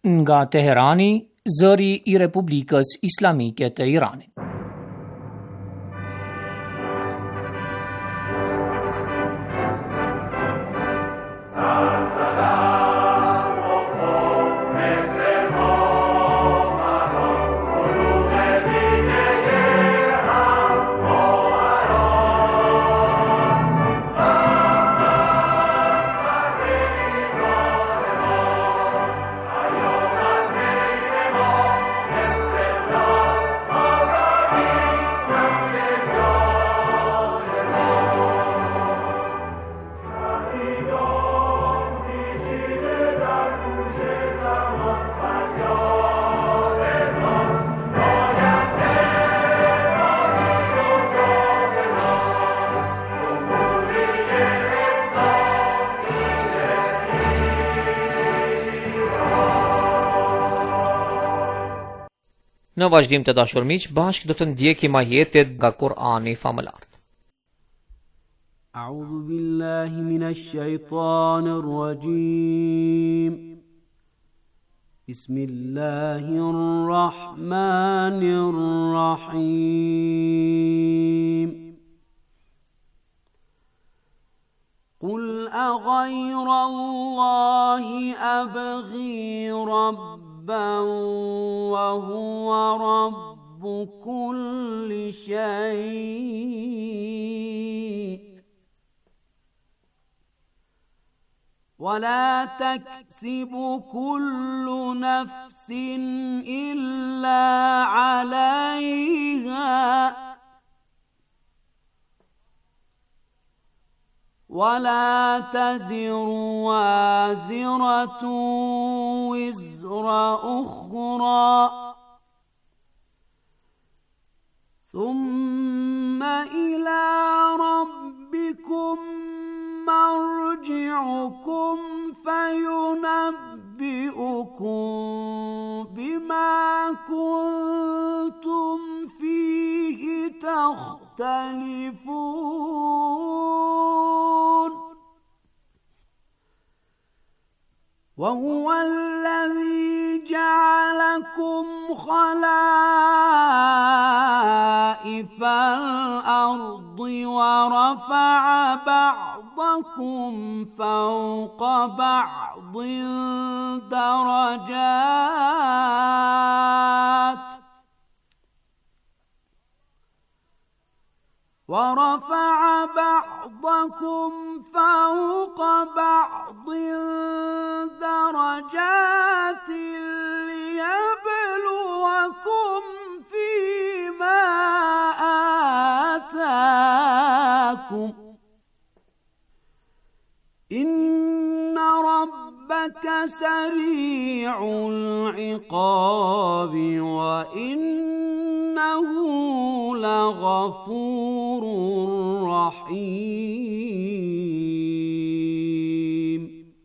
nga Teherani, zëri I Republikës Islamike të Iranit. Në vazhdim të dashur miq, bashkë do të ndjekim ajetet nga Kur'ani famëlar. A'udhu billahi minash shaitanir rajim. Bismillahir rahmanir rahim. Qul aghayra Allahi abghi وهو رب كل شيء ولا تكسب كل نفس إلا عليها ولا تزر وازرة وزر أخرى ثم إلى ربكم مرجعكم فينبئكم بما كنتم فيه تختلفون وهو الذي جعلكم خلائف الأرض ورفع بعضكم فوق بعض درجات ورفع بعضكم فوق بعض درجات ليبلوكم فيما آتاكم إن ربك سريع العقاب وإنه لغفور رحيم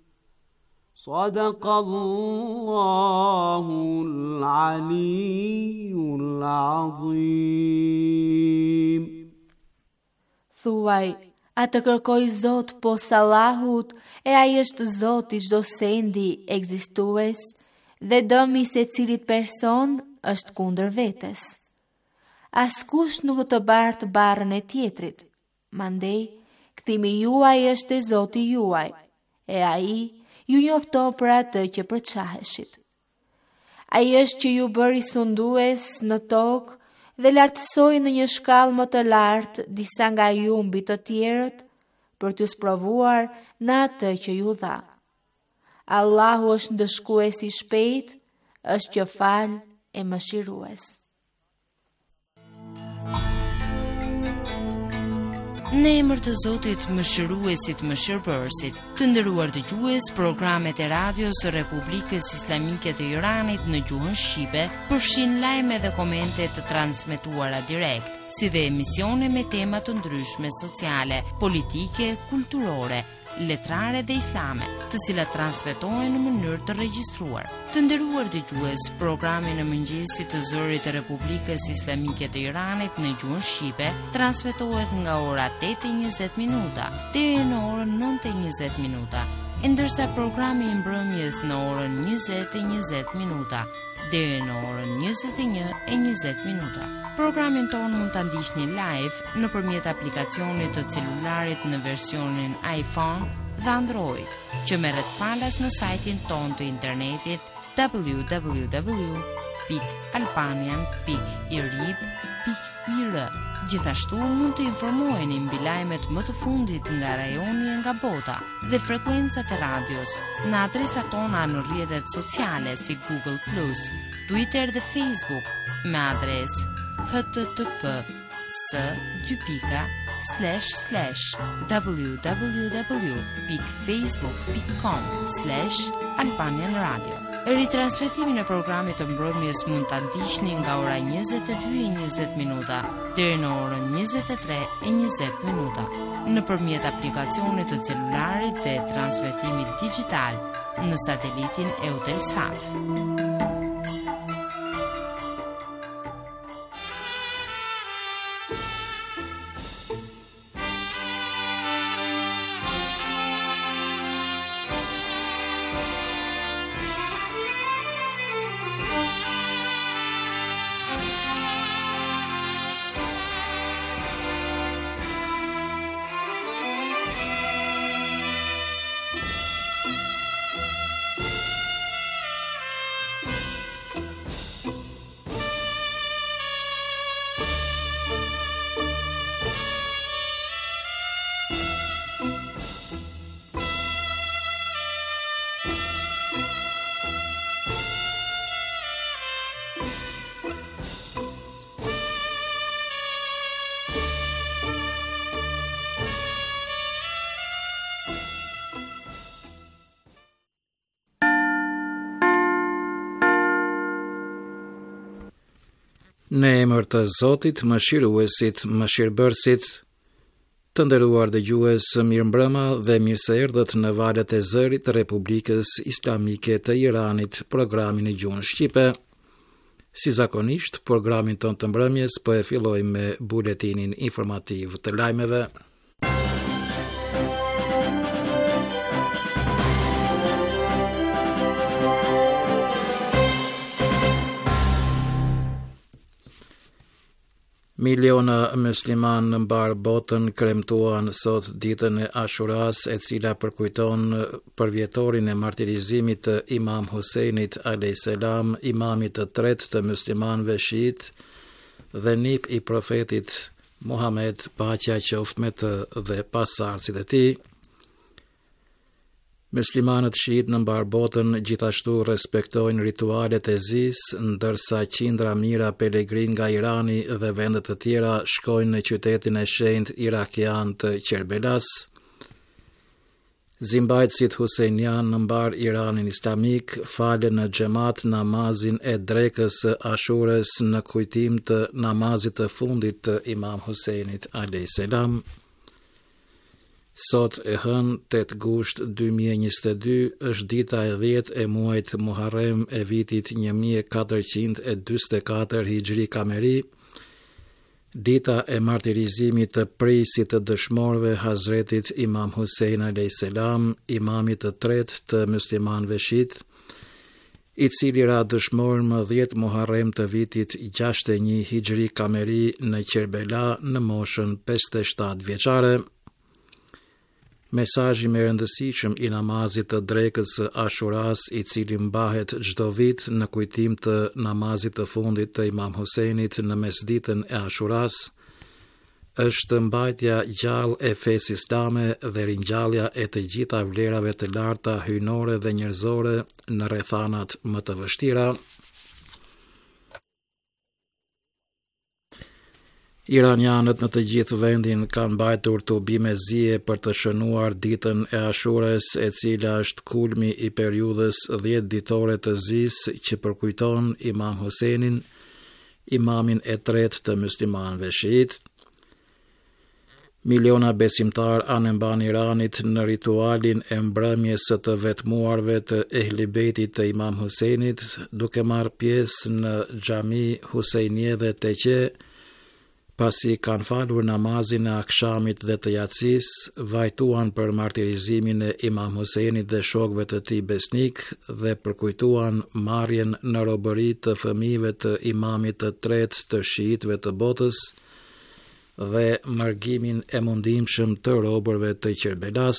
صدق الله العلي العظيم. Thuaj, a të kërkoj Zot pos Allahut, e ai është Zoti çdo sendi ekzistues dhe dëmi se cilit person është kundër vetes. Askush nuk do të bartë barrën e tjetrit. Mandej, kthimi juaj është e Zoti juaj, e ai ju njofton për atë që përçaheshit. Ai është që ju bëri sundues në tokë dhe lartësoi në një shkallë më të lartë disa nga ju mbi të tjerët për t'ju sprovuar në atë që ju dha. Allahu është ndëshkues I shpejt, është që fal e mëshirues. Në emër të Zotit mëshiruesit mëshirbërësit, të nderuar dëgjues, programet e radios së Republikës Islamike të Iranit në gjuhën shqipe përfshin lajme dhe komente të transmetuara direkt, si dhe emisione me tema të ndryshme sociale, politike, kulturore, letrare dhe islame, të cilat transmetohen në mënyrë të regjistruar. Të nderuar dëgjues, programi në mëngjesit të zërit të Republikës Islamike të Iranit në gjuhën shqipe transmetohet nga ora 8:20 deri në orën 9:20. ndërsa programi i mbrëmjes në orën 20:20 minuta deri në orën 21:20 minuta. Programin tonë mund ta ndiqni live nëpërmjet aplikacionit të celularit në versionin iPhone dhe Android, që merret falas në sajtin tonë të internetit www.albanian.irib.ir. Gjithashtu mund të informoheni mbi lajmet më të fundit nga rajoni e nga bota dhe frekuencat e radios në adresat tona në rrjetet sociale si Google+, Twitter dhe Facebook me adresë http://www.facebook.com/Albanian Radio. Ritransmetimin e programit të mbrëmjes mund ta ndiqni nga ora 22:20 minuta deri në orën 23:20 minuta nëpërmjet aplikacionit të celularit dhe transmetimit digjital në satelitin Eutelsat. Në emër të Zotit, Mëshiruesit, Mëshirbërësit, të nderuar dëgjues, mirëmbrëma dhe mirë se erdhët në valët e zërit të Republikës Islamike të Iranit, programin e gjuhën shqipe. Si zakonisht, programin ton të mbrëmjes po e fillojmë me buletinin informativ të lajmeve. Miliona musliman në mbar botën kremtuan sot ditën e Ashuras, e cila përkujton përvjetorin e martirizimit të Imam Husejnit a.s., imamit të tretë të muslimanëve shiit dhe nip i profetit Muhammed, paqja qoftë me të dhe pasardhësit e tij. Muslimanët shiit në mbar botën gjithashtu respektojnë ritualet e zis, ndërsa qindra mira pelegrin nga Irani dhe vendet të tjera shkojnë në qytetin e shenjtë irakian të Qerbelas. Zimbajtësit husejnian në mbar Iranin islamik falen në xhamat namazin e drekës së Ashures në kujtim të namazit të fundit të Imam Husejnit a.s. Sot e hënë 8 gusht 2022 është dita e 10 e muajit Muharrem e vitit 1444 Hijri Kameri, dita e martirizimit të prisit të dëshmorëve Hazretit Imam Husein a.s., imamit të tretë të muslimanëve shiit, i cili ra dëshmor më 10 Muharrem të vitit 61 Hijri Kameri në Qerbela në moshën 57 vjeçare. Mesazhi më i rëndësishëm i namazit të drekës së Ashuras, i cili mbahet çdo vit në kujtim të namazit të fundit të Imam Husejnit në mesditën e Ashuras, është mbajtja gjallë e fesë islame dhe ringjallja e të gjitha vlerave të larta hyjnore dhe njerëzore në rrethanat më të vështira. Iranianët në të gjithë vendin kanë mbajtur tubime zije për të shënuar ditën e Ashures, e cila është kulmi i periudhës 10 ditore të zis që përkujton Imam Husejnin, imamin e tretë të muslimanëve shiit. Miliona besimtar anë mban Iranit në ritualin e mbrëmjes së të vetmuarve të Ehli Bejtit të Imam Husejnit, duke marrë pjesë në xhami Husejnie dhe Teqe, Pasi kanë falur namazin e akshamit dhe të yatsis, vajtuan për martirizimin e Imam Husejnit dhe shokëve të tij besnik dhe përkujtuan marrjen në robëri të fëmijëve të imamit të tretë të shiitëve të botës dhe mërgimin e mundimshëm të robërve të Qerbelas,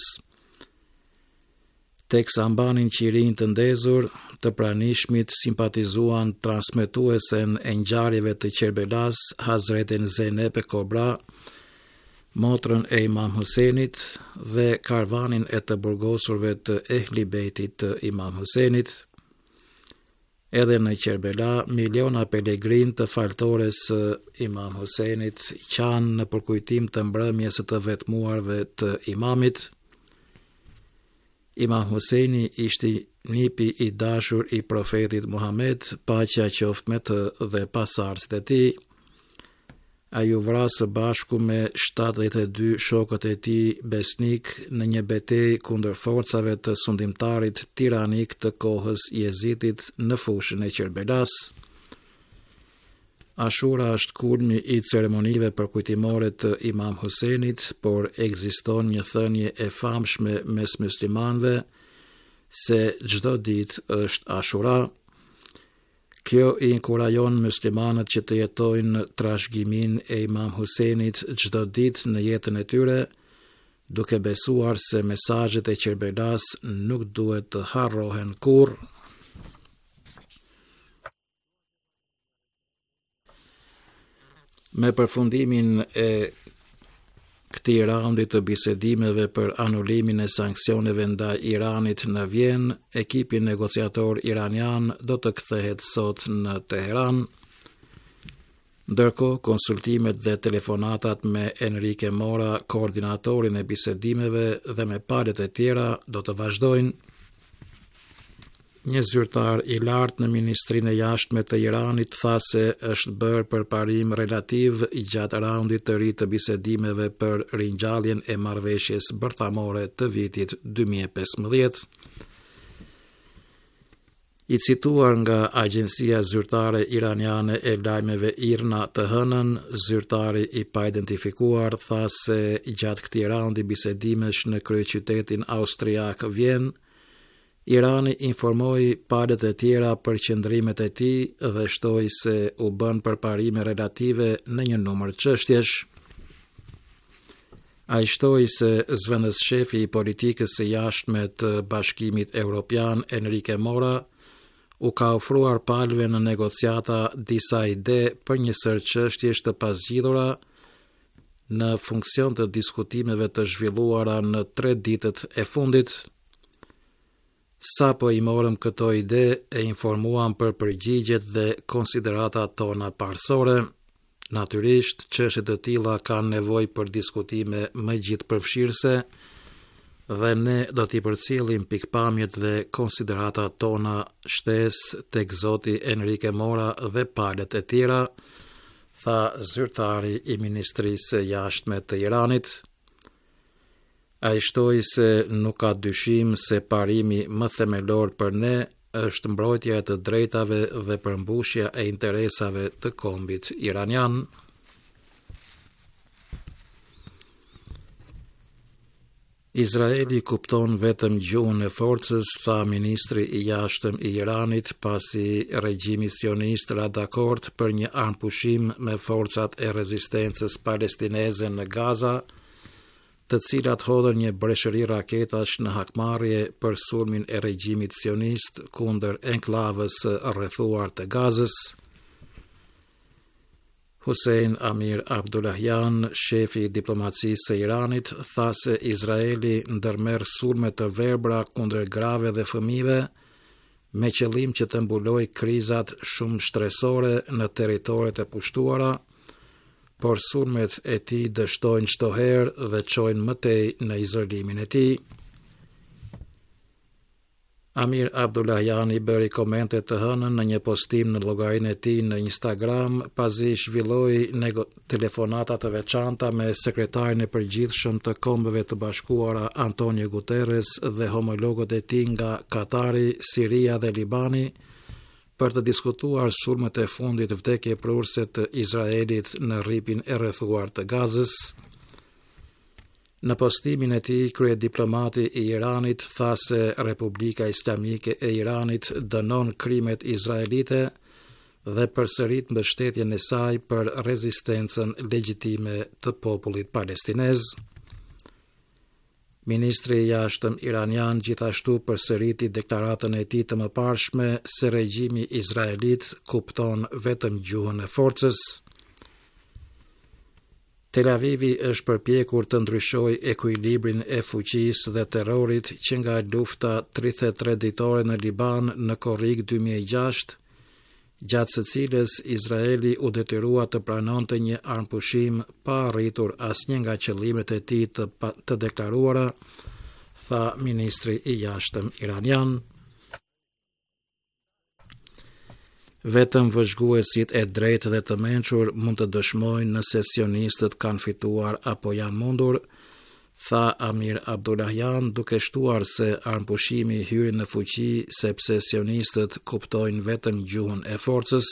teksa mbanin qirin të ndezur, të pranishmit simpatizuan transmetuesen e ngjarjeve të Qerbelas, Hazretin Zeynep Kobra, motrën e Imam Husejnit dhe karvanin e të burgosurve të Ehli Bejtit të Imam Husejnit. Edhe në Qerbela, miliona pelegrin të faltores Imam Husejnit qanë në përkujtim të mbrëmjes të vetmuarve të imamit. Imam Husejni ishte nipi i dashur i profetit Muhammed, paqja qoftë me të dhe pasardhësit e tij. Ai u vra së bashku me 72 shokët e tij besnik në një betejë kundër forcave të sundimtarit tiranik të kohës Jezidit në fushën e Qerbelas. Ashura është kulmi i ceremonive përkujtimore të Imam Husejnit, por ekziston një thënie e famshme mes muslimanëve se çdo ditë është Ashura. Kjo i inkurajon muslimanët që të jetojnë trashëgimin e Imam Husejnit çdo ditë në jetën e tyre, duke besuar se mesazhet e Qerbelas nuk duhet të harrohen kurrë. Me përfundimin e këtij raundi të bisedimeve për anulimin e sanksioneve ndaj Iranit në Vjenë, ekipi negociator iranian do të kthehet sot në Teheran. Ndërkohë, konsultimet dhe telefonatat me Enrique Mora, koordinatorin e bisedimeve, dhe me palët e tjera do të vazhdojnë. Një zyrtar i lartë në Ministrinë e Jashtme të Iranit tha se është bërë përparim relativ i gjatë raundit të ri të bisedimeve për ringjalljen e marrëveshjes bërthamore të vitit 2015. I cituar nga Agjencia Zyrtare Iraniane e Lajmeve IRNA të hënën, zyrtari i pa identifikuar tha se gjatë këtij raundi bisedimesh në kryeqytetin austriak Vjenë, Irani informoi palët e tjera për qëndrimet e tij dhe shtoi se u bën përparime relative në një numër çështjesh. Ai shtoi se zëvendëshefi i politikës së jashtme të Bashkimit Evropian, Enrique Mora, u ka ofruar palëve në negociata disa ide për një sër çështjesh të pazgjidhura në funksion të diskutimeve të zhvilluara në 3 ditët e fundit. Sa po i morëm këto ide e informuam për përgjigjet dhe konsideratat tona parësore. Natyrisht, çështje të tilla kanë nevojë për diskutime më gjithëpërfshirëse dhe ne do t'i përcjellim pikpamjet dhe konsideratat tona shtesë tek zoti Enrique Mora dhe palët e tjera, tha zyrtari i Ministrisë së Jashtme të Iranit. Ai shtoi se nuk ka dyshim se parimi më themelor për ne është mbrojtja e të drejtave dhe përmbushja e interesave të kombit iranian. Izraeli kupton vetëm gjuhën e forcës, tha ministri i jashtëm i Iranit, pasi regjimi sionist ra dakord për një armpushim me forcat e rezistencës palestineze në Gaza, të cilat hodhën një breshëri raketash në hakmarrje për sulmin e regjimit sionist kundër enklavës rrethuar të Gazës. Hussein Amir Abdullahian, shefi i diplomacisë së Iranit, tha se Izraeli ndërmerr sulme të verbra kundër grave dhe fëmijëve me qëllim që të mbulojë krizat shumë shtresore në territoret e pushtuara, por sulmet e tij dështojnë çdo herë dhe çojnë më tej në izolimin e tij. Amir Abdullahiani bëri komente të hënën në një postim në llogarinë e tij në Instagram, pasi zhvilloi telefonata të veçanta me sekretarin e përgjithshëm të Kombeve të Bashkuara Antonio Guterres dhe homologët e tij nga Katari, Siria dhe Libani për të diskutuar sulmet e fundit vdekje prurse të Izraelit në rripin e rrethuar të Gazës. Në postimin e tij, kryediplomati i Iranit tha se Republika Islamike e Iranit dënon krimet izraelite dhe përsërit mbështetjen e saj për rezistencën legjitime të popullit palestinez. Ministri i jashtëm iranian gjithashtu përsëriti deklaratën e tij të mëparshme se regjimi izraelit kupton vetëm gjuhën e forcës. Tel Avivi është përpjekur të ndryshojë ekuilibrin e fuqisë dhe terrorit që nga lufta 33 ditore në Liban në korrik 2006, gjatë së cilës Izraeli u detyrua të pranonte një armpushim pa arritur asnjë nga qëllimet e tij të deklaruara, tha ministri i jashtëm iranian. Vetëm vëzhguesit e drejtë dhe të mençur mund të dëshmojnë nëse sionistët kanë fituar apo janë mundur, tha Amir Abdullahian, duke shtuar se armpushimi hyri në fuqi sepse sionistët kuptojnë vetëm gjuhën e forcës.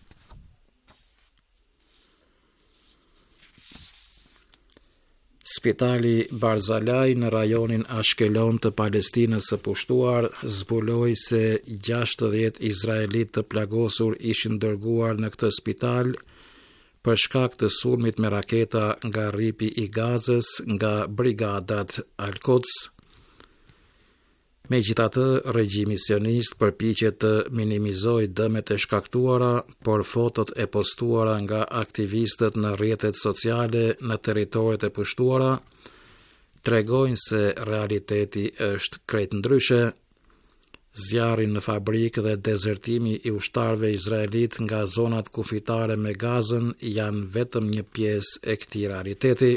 Spitali Barzalaj në rajonin Ashkelon të Palestinës së pushtuar zbuloi se 60 izraelit të plagosur ishin dërguar në këtë spital për shkak të sulmit me raketa nga rripi i Gazës nga brigadat Al-Quds. Megjithatë, regjimi sionist përpiqet të minimizojë dëmet e shkaktuara, por fotot e postuara nga aktivistët në rrjetet sociale në territoret e pushtuara tregojnë se realiteti është krejt ndryshe. Zjarri në fabrikë dhe dezertimi i ushtarëve izraelit nga zonat kufitare me Gazën janë vetëm një pjesë e këtij realiteti.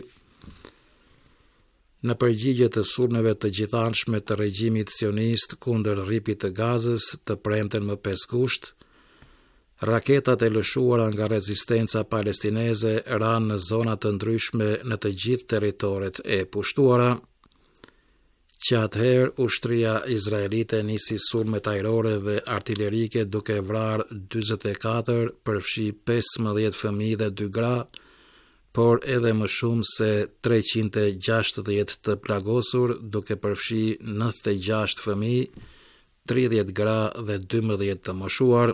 Në përgjigje të sulmeve të gjithanshme të regjimit sionist kundër rripit të Gazës të premten më 5 gusht, raketat e lëshuara nga rezistenca palestineze ranë në zona të ndryshme në të gjithë territoret e pushtuara, që atëherë ushtria izraelite nisi sulmet ajrore dhe artillerike duke vrarë 44, përfshi 15 fëmijë dhe 2 gra, por edhe më shumë se 360 të plagosur duke përfshi 96 fëmijë, 30 gra dhe 12 të moshuar.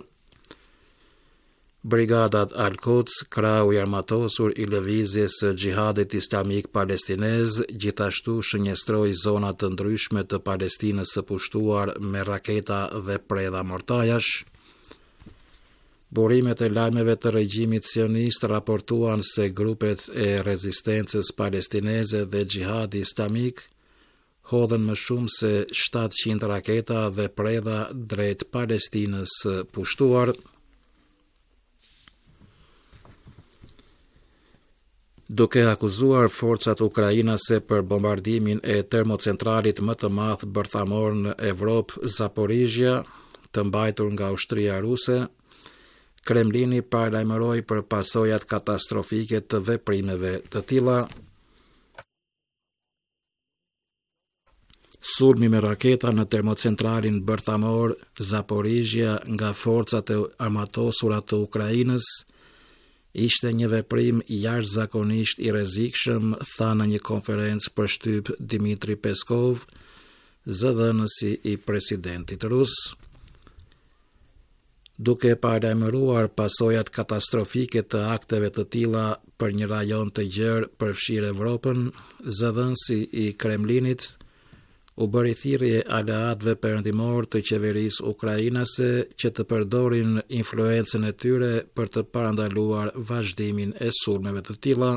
Brigadat Al-Quds, krahu i armatosur i lëvizjes së Xhihadit Islamik Palestinez, gjithashtu shënjestroi zona të ndryshme të Palestinës së pushtuar me raketa dhe predha mortajash. Burimet e lajmeve të regjimit sionist raportuan se grupet e rezistencës palestineze dhe Xhihadi Islamik hodhen më shumë se 700 raketa dhe predha drejt Palestinës së pushtuar. Duke akuzuar forcat ukrainase për bombardimin e termocentralit më të madh bërthamor në Evropë, Zaporizhia, të mbajtur nga ushtria ruse, Kremlini paralajmëroi për pasojat katastrofike të veprimeve të tilla. Sulmi me raketa në termocentralin bërthamor Zaporizhia nga forcat e armatosura të Ukrainës ishte një veprim jashtëzakonisht i rrezikshëm, tha në një konferencë për shtyp Dmitri Peskov, zëdhënësi i presidentit rus. Duke paralajmëruar pasojat katastrofike të akteve të tilla për një rajon të gjerë përfshirë Evropën, zëdhënësi i Kremlinit u bëri thirrje aleatëve perëndimor të qeverisë ukrainase që të përdorin influencën e tyre për të parandaluar vazhdimin e sulmeve të tilla.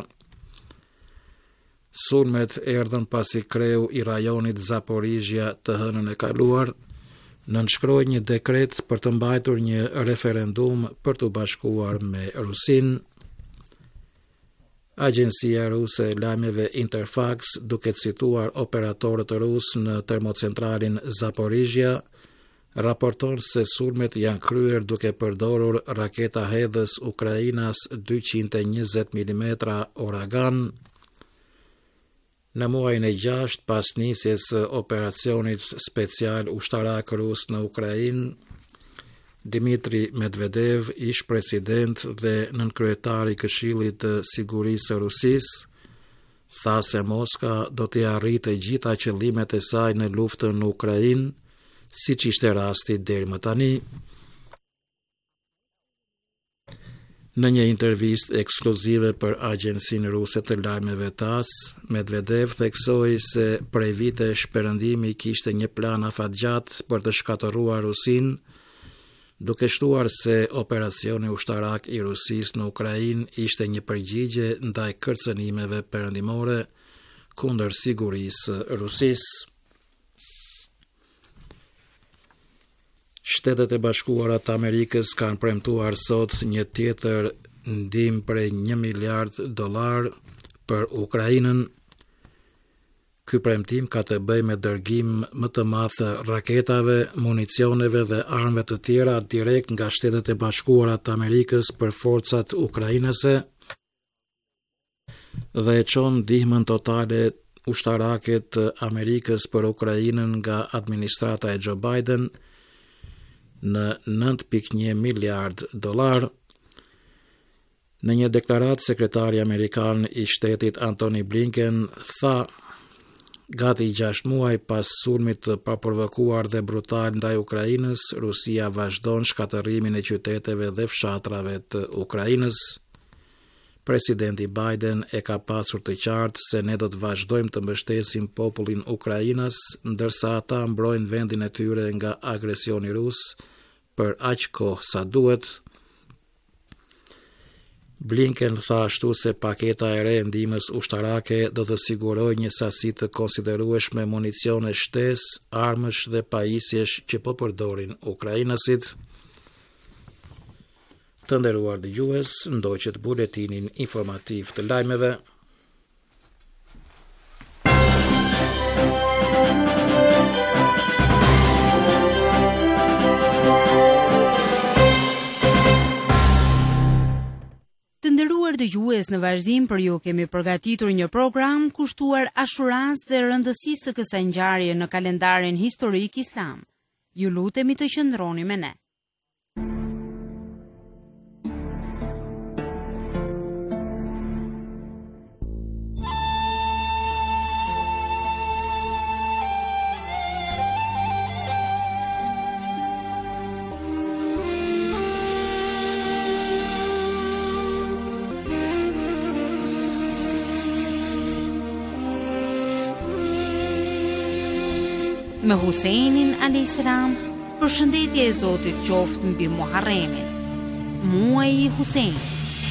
Sulmet erdhën pasi kreu i rajonit Zaporizhia të hënën e kaluar nënshkroi një dekret për të mbajtur një referendum për të bashkuar me Rusinë. Agjencia ruse e lajmeve Interfax, duke cituar operatorët rusë në termocentralin Zaporizhia, raporton se sulmet janë kryer duke përdorur raketa hedhës Ukrainas 220 mm Uragan. Në muajin e 6 pas nisjes së operacionit special ushtarak rus në Ukrainë, Dmitri Medvedev, ish president dhe nënkryetari i Këshillit të Sigurisë së Rusisë, tha se Moska do të arrite gjitha qëllimet e saj në luftën në Ukrainë, siç ishte rasti deri më tani. Në një intervistë ekskluzive për agjencinë ruse të lajmeve TASS, Medvedev theksoi se prej vitesh perëndimi kishte një plan afatgjatë për të shkatëruar Rusinë, duke shtuar se operacioni ushtarak i Rusisë në Ukrainë ishte një përgjigje ndaj kërcënimeve perëndimore kundër sigurisë Rusisë. Shtetet e Bashkuara të Amerikës kanë premtuar sot një tjetër ndihmë prej $1 miliard për Ukrainën. Ky premtim ka të bëjë me dërgim më të madh të raketave, municioneve dhe armëve të tjera direkt nga Shtetet e Bashkuara të Amerikës për forcat ukrainase dhe e çon ndihmën totale ushtarake të Amerikës për Ukrainën nga administrata e Joe Biden në $9.1 miliard. Në një deklaratë, sekretari amerikan i shtetit Antony Blinken tha: gati 6 muaj pas sulmit të paprovokuar dhe brutal ndaj Ukrainës, Rusia vazhdon shkatërimin e qyteteve dhe fshatrave të Ukrainës. Presidenti Biden e ka pasur të qartë se ne do të vazhdojmë të mbështesim popullin Ukrainas, ndërsa ata mbrojnë vendin e tyre nga agresioni rus për aq kohë sa duhet. Blinken tha ashtu se paketa e re e ndihmës ushtarake do të sigurojë një sasi të konsiderueshme municione shtesë, armësh dhe pajisjesh që po përdorin ukrainasit. Të nderuar dëgjues, ndoqët buletinin informativ të lajmeve. Dëgjues, në vazhdim për ju kemi përgatitur një program kushtuar Ashuras dhe rëndësisë së kësaj ngjarje në kalendarin historik islam. Ju lutemi të qëndroni me ne. Me Huseinin a.s. përshëndetje e Zotit qoftë mbi Muharremin, muaji i Huseinit.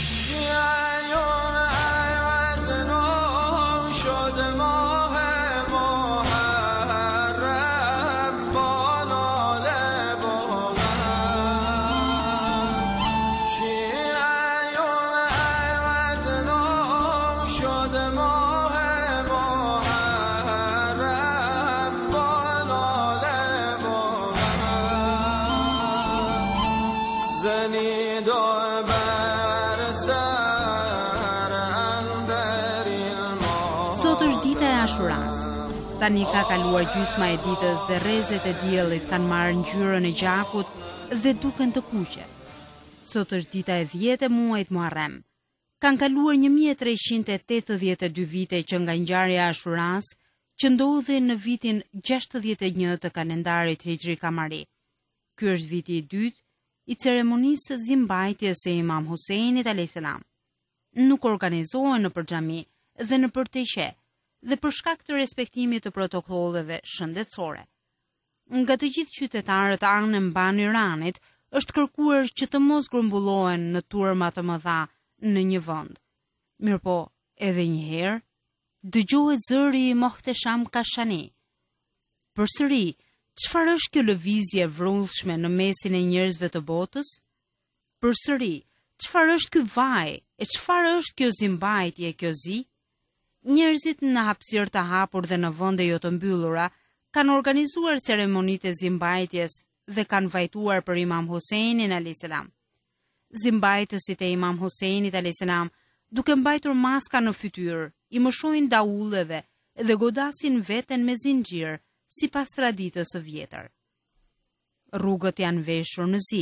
Sot është dita e Ashuras. Tani ka kaluar gjysma e ditës dhe rrezet e diellit kanë marrë ngjyrën e gjakut dhe duken të kuqe. Sot është dita e 10 e muajit Muharrem. Kanë kaluar 1382 vite që nga ngjarja e Ashuras, që ndodhi në vitin 61 të kalendarit Hijri Kamari. Ky është viti i dytë i ceremonisë së zimbajtjes së Imam Huseinit a.s. Nuk organizohen nëpër xhami dhe nëpër teqe dhe për shkak të respektimit të protokolleve shëndetësore. Nga të gjithë qytetarët anë mban Iranit është kërkuar që të mos grumbullohen në turma të mëdha në një vend. Mirpo, edhe një herë dëgjohet zëri i Mohtesham Kashani. Përsëri, çfarë është kjo lëvizje vrullshme në mesin e njerëzve të botës? Përsëri, çfarë është ky vaj e çfarë është kjo zimbajtje, kjo zi? Njerëzit në hapësirë të hapur dhe në vende jo të mbyllura kanë organizuar ceremonitë e zimbajtjes dhe kanë vajtuar për Imam Huseinin a.s. Zimbajtësit e Imam Huseinit a.s. duke mbajtur maska në fytyrë, i mëshojnë daulleve dhe godasin veten me zinxhir, sipas traditës së vjetër. Rrugët janë veshur në zi,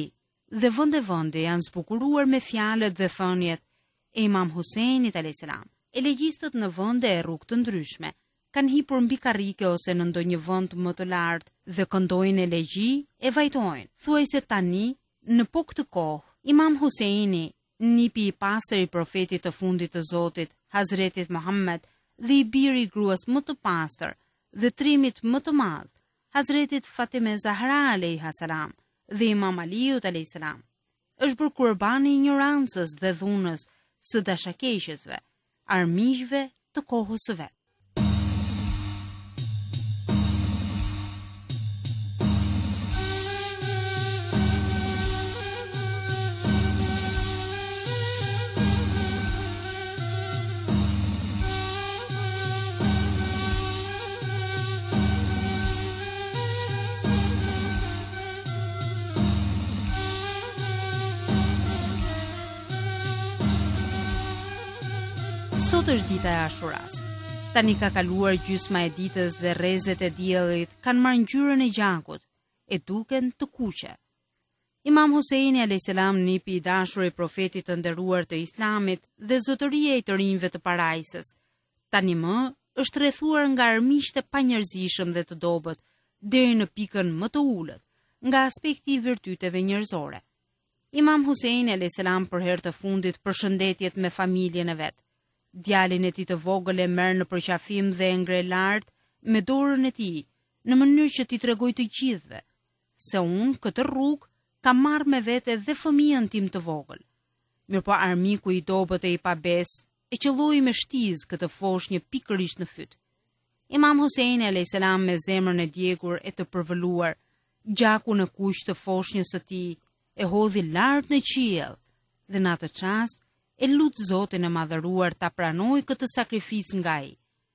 dhe vende janë zbukuruar me fjalët dhe thënjet e Imam Husejnit a.s. Elegjistët në vende e rrugë të ndryshme kanë hipur mbi karrike ose në ndonjë vend më të lartë dhe këndojnë elegji e vajtojnë. Thuajse tani, në po këtë kohë, Imam Husejni, nipi i pastër i profetit të fundit të Zotit, Hazretit Muhammed, dhe i biri i gruas më të pastër dhe trimit më të madh, Hazretit Fatime Zahra alayha salam dhe Imam Aliut alayhis salam, është bërë kurbani i ignorancës dhe dhunës së dashakeqësve, armiqve të kohës së vet. Sot është dita e Ashuras. Tani ka kaluar gjysma e ditës dhe rrezet e diellit kanë marrë ngjyrën e gjakut, e duken të kuqe. Imam Husejni a.s. nipi i dashur i profetit të nderuar të Islamit dhe zotëria e të rinjve të parajsës, tani më është rrethuar nga armiqtë e panjerëzishëm dhe të dobët, deri në pikën më të ulët, nga aspekti i virtyteve njerëzore. Imam Husejni a.s. për herë të fundit përshëndetjet me familjen e vet. Djalin e tij të vogël e merr në përqafim dhe e ngre lart me dorën e tij, në mënyrë që t'i tregoj të gjithëve se unë këtë rrugë kam marrë me vete dhe fëmijën tim të vogël. Mirëpo armiku i dobët e i pabes e qelloi me shtizë këtë foshnjë pikërisht në fyt. Imam Husejni a.s. me zemrën e djegur e të përvëluar, gjakun e kuq të foshnjës së tij e hodhi lart në qiell dhe në atë çast e lut Zotin e madhëruar ta pranoj këtë sakrificë nga ai.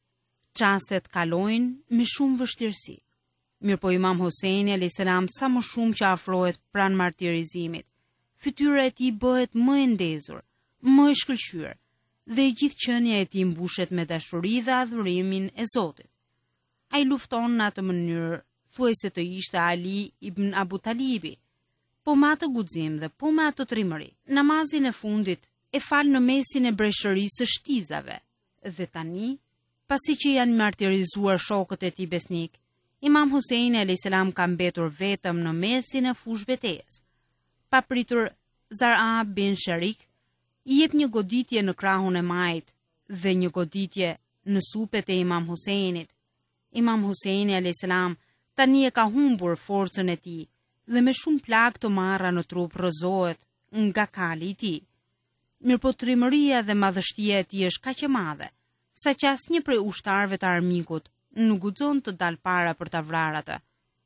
Çastet kalojnë me shumë vështirësi. Mirëpo Imam Husejni a.s. sa më shumë që afrohet pranë martirizimit, fytyra e tij bëhet më e ndezur, më e shkëlqyer, dhe gjithë qenia e tij mbushet me dashuri dhe adhurimin e Zotit. Ai lufton në atë mënyrë, thuajse të ishte Ali ibn Abu Talibi, po me atë guxim dhe po me atë trimëri. Namazin e fundit e fal në mesin e breshërisë së shtizave, dhe tani, pasi që janë martirizuar shokët e tij besnik, Imam Husejni a.s. ka mbetur vetëm në mesin e fushbetejës. Papritur, Zara bin Sharik i jep një goditje në krahun e majt dhe një goditje në supet e Imam Husejnit. Imam Husejni a.s. tani e ka humbur forcën e tij dhe me shumë plagë të marra në trup rrëzohet nga kali i tij. Mirëpo trimëria dhe madhështia e tij është kaq e madhe, sa që asnjë prej ushtarëve të armikut nuk guxon të dalë para për ta vrarë atë.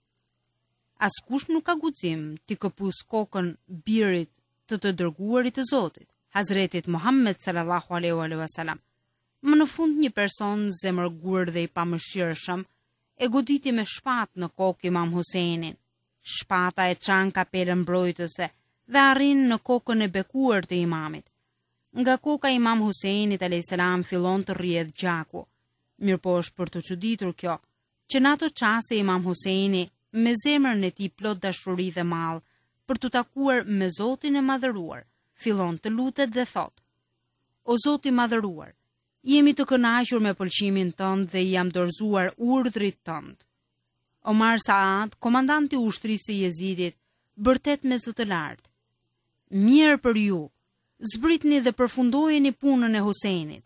Askush nuk ka guxim t'i këpus kokën birit të dërguarit të Zotit, Hazretit Muhammed sallallahu alaihi wasallam. Më në fund një person zemërgur dhe i pamëshirshëm e goditi me shpatë në kokë Imam Husejnin. Shpata e çan kapelën mbrojtëse dhe arrin në kokën e bekuar të imamit. Nga koka e Imam Husejnit a.s. fillon të rrjedh gjaku. Mirëpo është për të çuditur kjo, që në ato çaste Imam Husejni, me zemrën e tij plot dashuri dhe mall, për të takuar me Zotin e madhëruar, fillon të lutet dhe thot: O Zoti i madhëruar, jemi të kënaqur me pëlqimin tënd dhe i jam dorëzuar urdhrit tënd. Omar Saad, komandanti i ushtrisë së Jezidit, bërtet me zë të lartë: Mirë për ju, zbritni dhe përfundojeni punën e Husejnit.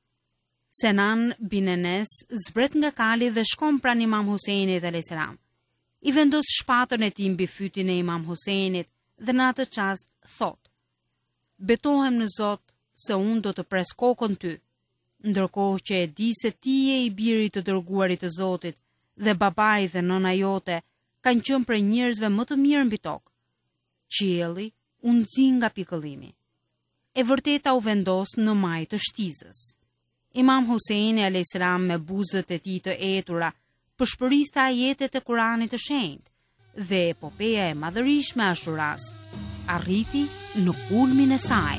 Senan bin Enes zbret nga kali dhe shkon pranë Imam Husejnit a.s. I vendos shpatën e tij mbi fytin e Imam Husejnit dhe në atë çast thot: Betohem në Zot se unë do të pres kokën ty, ndërkohë që e di se ti je i biri të dërguarit të Zotit dhe babai dhe nëna jote kanë qenë prej njerëzve më të mirë mbi tokë. Qielli u nxi nga pikëllimi. E vërteta u vendos në maj të shtizës. Imam Husejni a.s. me buzët e tij të etura përshpëriste ajetet e Kuranit të shenjtë dhe epopeja e madhërisht me Ashuras arriti në kulmin e saj.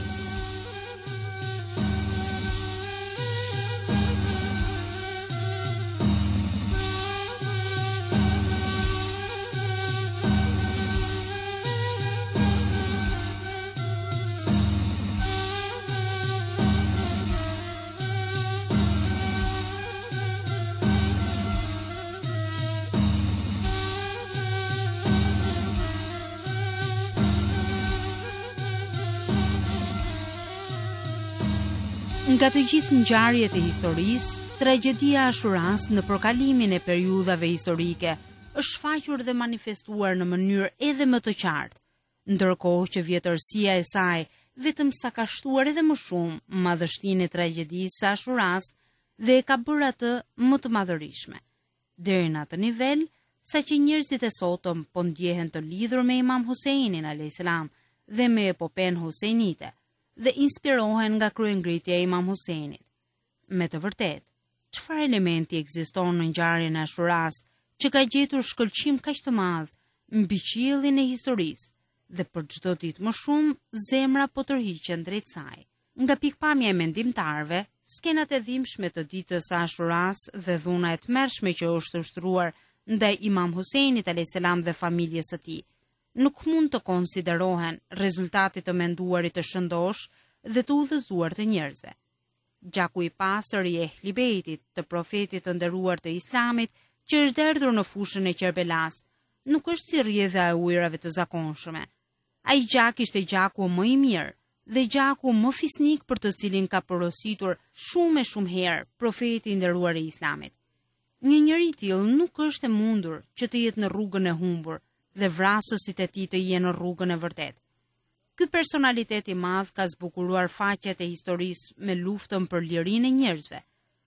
Nga të gjithë ngjarjet e historisë, tragjedia e Ashuras në përkalimin e periudhave historike është shfaqur dhe manifestuar në mënyrë edhe më të qartë, ndërkohë që vjetërsia e saj vetëm sa ka shtuar edhe më shumë madhështinë e tragjedisë së Ashuras dhe e ka bërë atë më të madhërishme, deri në atë nivel sa që njerëzit e sotëm po ndjehen të lidhur me Imam Huseinin a.s. dhe me epopen husejnite, dhe inspirohen nga kryengritja e Imam Huseinit. Me të vërtet, çfarë elementi ekziston në ngjarjen e Ashuras që ka gjetur shkëlqim kaq të madh mbi qiellin e historisë dhe për çdo ditë më shumë zemra po tërhiqen drejt saj. Nga pikpamja e mendimtarëve, skenat e dhimbshme të ditës së Ashuras dhe dhuna e tmerrshme që është ushtruar ndaj Imam Huseinit a.s. dhe familjes së tij nuk mund të konsiderohen rezultati të menduarit të shëndosh dhe të udhëzuar të njerëzve. Gjaku i pastër i Ehli Bejtit, të profetit të nderuar të Islamit, që është derdhur në fushën e Kerbelas, nuk është si rrjedha e ujërave të zakonshme. Ai gjak ishte gjaku më i mirë dhe gjaku më fisnik për të cilin ka porositur shumë e shumë herë profeti i nderuar i Islamit. Një njeri i tillë nuk është e mundur që të jetë në rrugën e humbur dhe vrasësit e tij të jenë në rrugën e vërtetë. Ky personalitet i madh ka zbukuruar faqet e historisë me luftën për lirinë e njerëzve,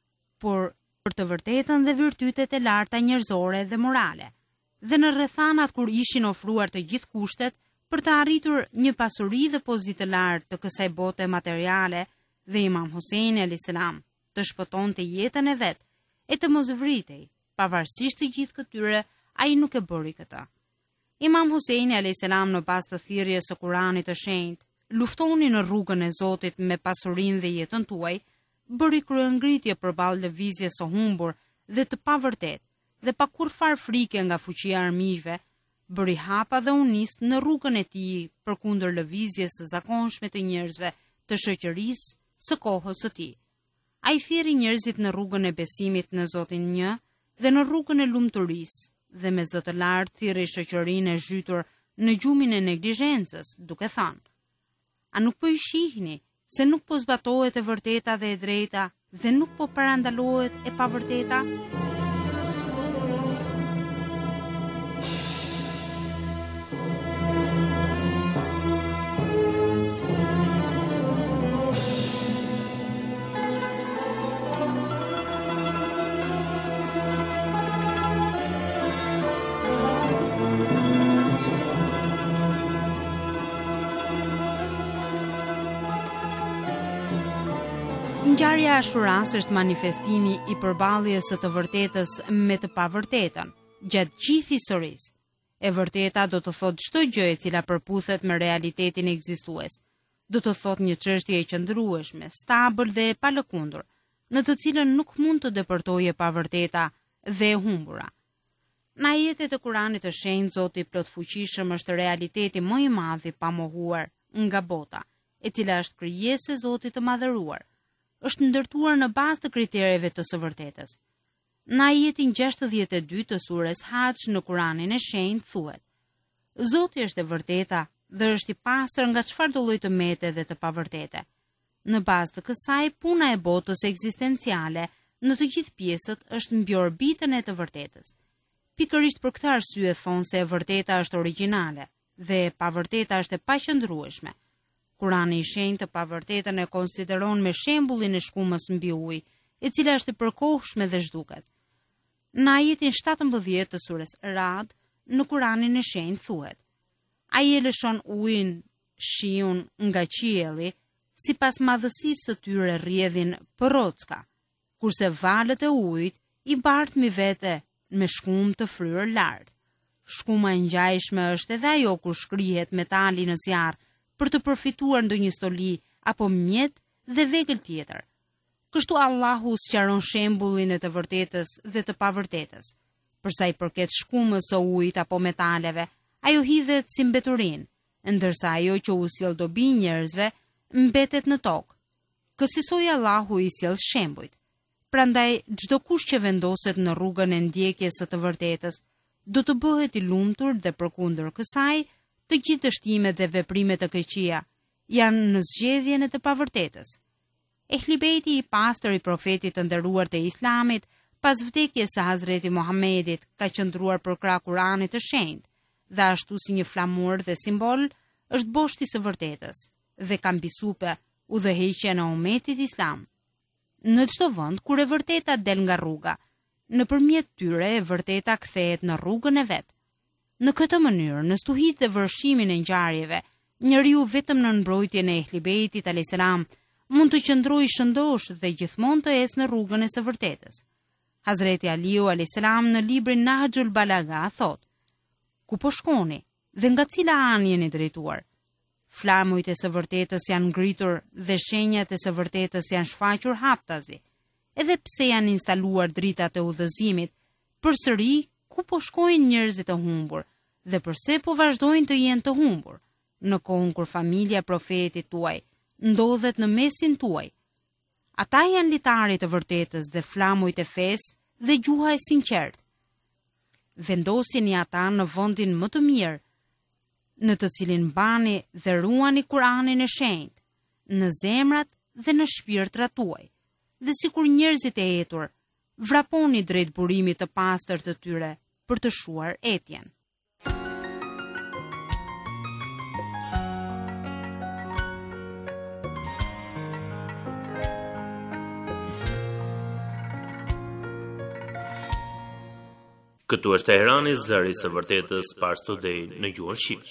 por për të vërtetën dhe virtytet e larta njerëzore dhe morale, dhe në rrethanat kur ishin ofruar të gjithë kushtet për të arritur një pasuri dhe pozitë të lartë të kësaj bote materiale, dhe Imam Huseini a.s. të shpëtonte jetën e vet e të mos vritej, pavarësisht të gjithë këtyre, ai nuk e bëri këtë. Imam Huseini a.s. në bazë të thirrjes së Kuranit të shenjtë, luftoni në rrugën e Zotit me pasurinë dhe jetën tuaj, bëri kryengritje përballë lëvizjes së humbur dhe të pavërtetë, dhe pa kurfar frike nga fuqia e armiqve, bëri hapa dhe u nis në rrugën e tij përkundër lëvizjes së zakonshme të njerëzve të shoqërisë së kohës së tij. Ai thirrri njerëzit në rrugën e besimit në Zotin një dhe në rrugën e lumturisë, dhe me zë të lartë thirrri shoqërinë e zhytur në gjumin e neglizhencës, duke thënë: a nuk po i shihni se nuk po zbatohet e vërteta dhe e drejta dhe nuk po parandalohet e pavërteta? Ngjarja e Ashuras është manifestimi i përballjes së të vërtetës me të pavërtetën gjatë gjithë historisë. E vërteta do të thotë çdo gjë e cila përputhet me realitetin ekzistues. Do të thotë një çështje e qëndrueshme, stabël dhe e palëkundur, në të cilën nuk mund të depërtojë pavërteta dhe e humbura. Në ajetet e Kuranit të shenjtë, Zoti i plotfuqishëm është realiteti më i madh i pamohuar nga bota, e cila është krijesë e Zotit të madhëruar. Është ndërtuar në bazë të kriterjeve të së vërtetës. Në ajetin 62 të surës Haxh në Kuranin e shenjtë thuhet: Zoti është e vërteta dhe është i pastër nga çfarë do lloj të mete dhe të pavërtete. Në bazë të kësaj, puna e botës ekzistenciale në të gjithë pjesët është mbi orbitën e të vërtetës. Pikërisht për këtë arsye thonë se e vërteta është origjinale dhe e pavërteta është e paqëndrueshme. Kurani i shenjtë të pavërtetën e konsideron me shembullin e shkumës mbi ujë, e cila është e përkohshme dhe zhduket. Në ajetin 17 të surës Rad, në Kuranin e shenjtë thuhet: ai e lëshon ujin, shiun nga qielli, sipas madhësisë së tyre rrjedhin përrocka, kurse valët e ujit i bart mi vete me shkumë të fryrë lart. Shkuma e ngjajshme është edhe ajo kur shkrihet metali në zjarr për të përfituar ndonjë stoli apo mjet dhe vegël tjetër. Kështu Allahu sqaron shembullin e të vërtetës dhe të pavërtetës. Për sa i përket shkumës së ujit apo metaleve, ajo hidhet si mbeturin, ndërsa ajo që u sjell dobi njerëzve mbetet në tokë. Kësaj Allahu i sjell shembujt. Prandaj çdo kush që vendoset në rrugën e ndjekjes së të vërtetës, do të bëhet i lumtur dhe përkundër kësaj, të gjithë dështimet dhe veprimet të këqija janë në zgjedhjen e të pavërtetës. Ehlibejti i pastër i profetit të nderuar të Islamit, pas vdekjes së Hazreti Muhammedit, ka qëndruar për krah Kuranit të shenjtë, dhe ashtu si një flamur dhe simbol, është boshti së vërtetës, dhe ka mbisupe udhëheqjen e umetit islam. Në çdo vend kur e vërteta del nga rruga, nëpërmjet tyre e vërteta kthehet në rrugën e vet. Në këtë mënyrë, në stuhit dhe vërshimin e ngjarjeve, njeriu vetëm në mbrojtjen e Ehlibejtit alayhis salam mund të qëndrojë shëndosh dhe gjithmonë të ecë në rrugën e së vërtetës. Hazreti Aliu alayhis salam në librin Nahjul Balagha thot: "Ku po shkoni dhe nga cila anë jeni drejtuar? Flamujt e së vërtetës janë ngritur dhe shenjat e së vërtetës janë shfaqur haptazi. Edhe pse janë instaluar dritat e udhëzimit, përsëri ku po shkojnë njerëzit të humbur dhe pse po vazhdojnë të jenë të humbur, në kohën kur familja profetit tuaj ndodhet në mesin tuaj. Ata janë litarit të vërtetës dhe flamujt e fesë dhe gjuha e sinqertë. Vendosini ata në vendin më të mirë, në të cilin bani dhe ruani Kur'anin e shenjtë, në zemrat dhe në shpirtrat tuaj, dhe sikur njerëzit e etur, vraponi drejt burimit të pastër të tyre për të shuar etjen." Këtu është Teherani, zëri së vërtetës, Pars Today në gjuhën shqip.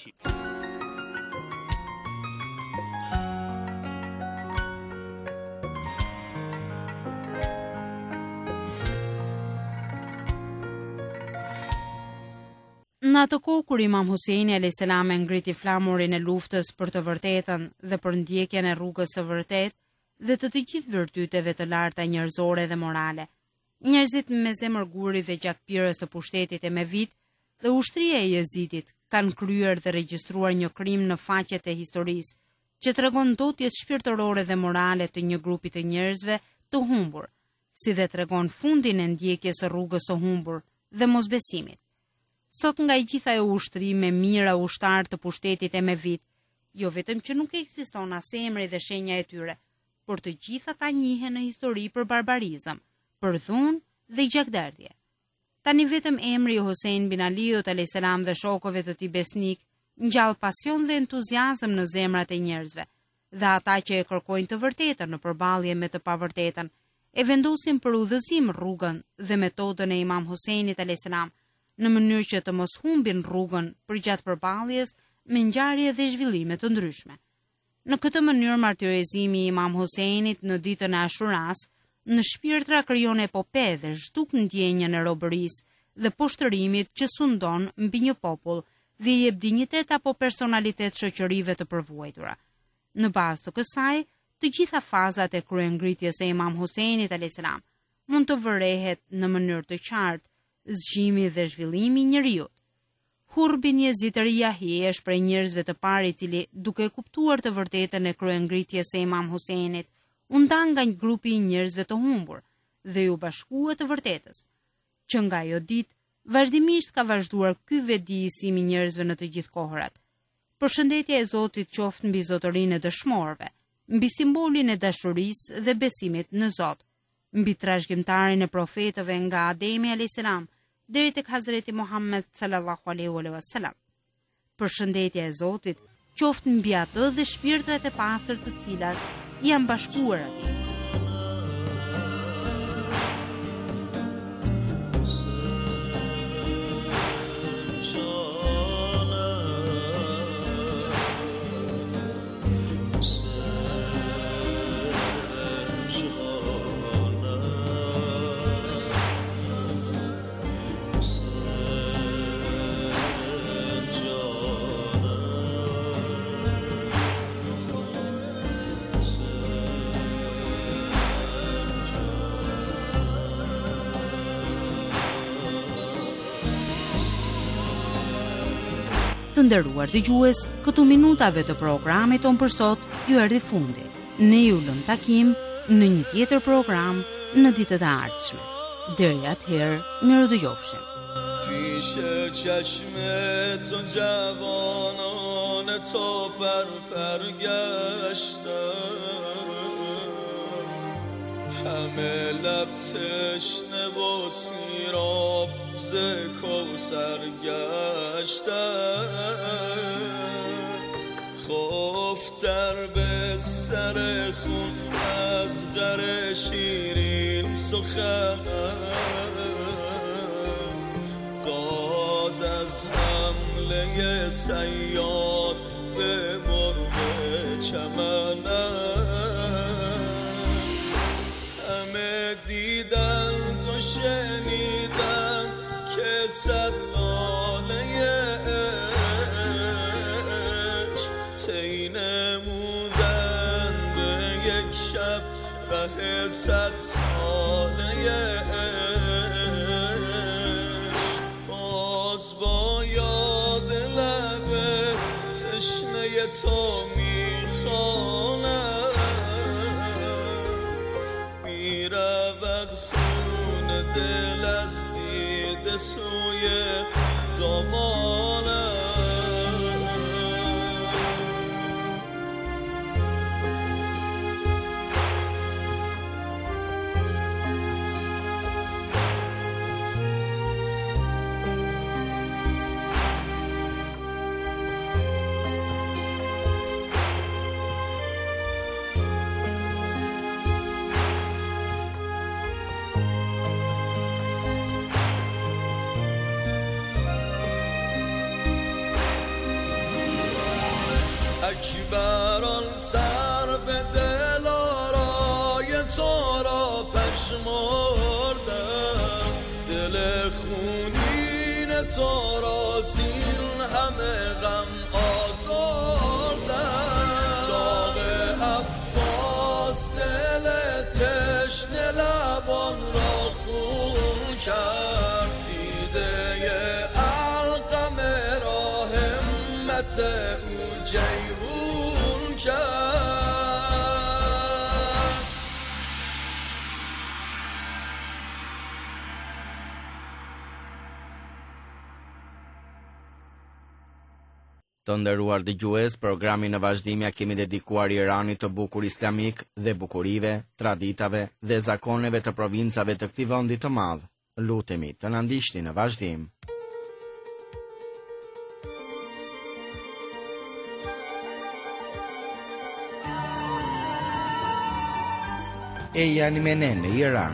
Në atë kohë kur Imam Huseini alayhis salam e ngriti flamurin e luftës për të vërtetën dhe për ndjekjen e rrugës së vërtetë dhe të gjithë virtyteve të larta njerëzore dhe morale, njerëzit me zemër guri dhe gjakpirës të pushtetit e me vit dhe ushtria e Jezidit kanë kryer dhe regjistruar një krim në faqet e historisë që tregon ndotjet shpirtërore dhe morale të një grupi të njerëzve të humbur, si dhe tregon fundin e ndjekjes së rrugës së humbur dhe mosbesimit. Sot nga I gjitha e ushtri me mira ushtar të pushtetit e me vit, jo vetëm që nuk ekziston as emri dhe shenja e tyre, por të gjitha ta njihen në histori për barbarizëm, për dhunë dhe gjakderdhje. Tani vetëm emri i Husein bin Aliut alayhis salam dhe shokëve të tij besnik ngjall pasion dhe entuziazëm në zemrat e njerëzve, dhe ata që e kërkojnë të vërtetën në përballje me të pavërtetën, e vendosin për udhëzim rrugën dhe metodën e Imam Huseinit alayhis salam, në mënyrë që të mos humbin rrugën përgjatë përballjes me ngjarje dhe zhvillime të ndryshme. Në këtë mënyrë martirëzimi I Imam Huseinit në ditën e Ashuras në shpirtra krijon epope dhe zhduk ndjenjën e robërisë dhe poshtërimit që sundon mbi një popull dhe I jep dinjitet apo personalitet shoqërive të përvuajtura. Në bazë të kësaj, të gjitha fazat e kryengritjes së Imam Huseinit alayhis salam mund të vërehet në mënyrë të qartë zgjimi dhe zhvillimi I njeriut. Hur bin Yazid al-Yahi është prej njerëzve të parë I cili, duke kuptuar të vërtetën e kryengritjes së Imam Huseinit, u nda nga një grupi I njerëzve të humbur dhe u bashkua të vërtetës, që nga ajo ditë vazhdimisht ka vazhduar ky vetëdijësim I njerëzve në të gjithë kohërat. Përshëndetja e Zotit qoftë mbi zotërinë e dëshmorëve, mbi simbolin e dashurisë dhe besimit në Zot, mbi trashëgimtarin e profetëve nga Ademi alayhis salam deri tek Hazreti Muhammed sallallahu alaihi wasallam. Përshëndetja e Zotit qoftë mbi atë dhe shpirtrat e pastër të cilat janë bashkuar atij. Të nderuar dëgjues, këtu minutave të programit ton për sot ju erdhi fundi. Ne ju lëm takim në një tjetër program në ditët e ardhshme. Deri atëherë, mirëdëgjofshim. پیش چشمت و جوانان تو پر گشتم لب تشنه و سیراب ز کوثر گشتن خفتر به سر خون از غر شیرین سخن داد از حمله صیاد به مرغ چمن همه دیدند و شنیدند که صد ناله عشق طی نمودن به یک شب ره صد ساله عشق باز با یاد لب تشنه تو میخوانم میرود خون دل از دیده سوی دامانم اکبران سر به دل آرای تو را پژمردم دل خونین تو را زین همه غم آزردم داغ عباس دل تشنه لبان را خون کرد دیده علقم را همت او جیهون کرد Të nderuar dëgjues, programin në vazhdim ja kemi dedikuar Iranit të bukur islamik dhe bukurive, traditave dhe zakoneve të provincave të këtij vendi të madh. Lutemi të na ndiqni në vazhdim. E janë me ne në Iran.